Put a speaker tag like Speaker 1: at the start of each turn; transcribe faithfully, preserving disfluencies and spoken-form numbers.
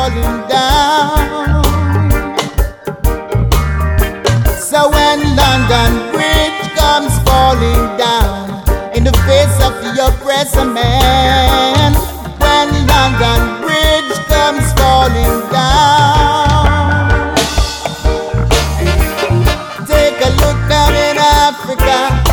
Speaker 1: falling down. So when London Bridge comes falling down in the face of the oppressor man, when London Bridge comes falling down, take a look out in Africa.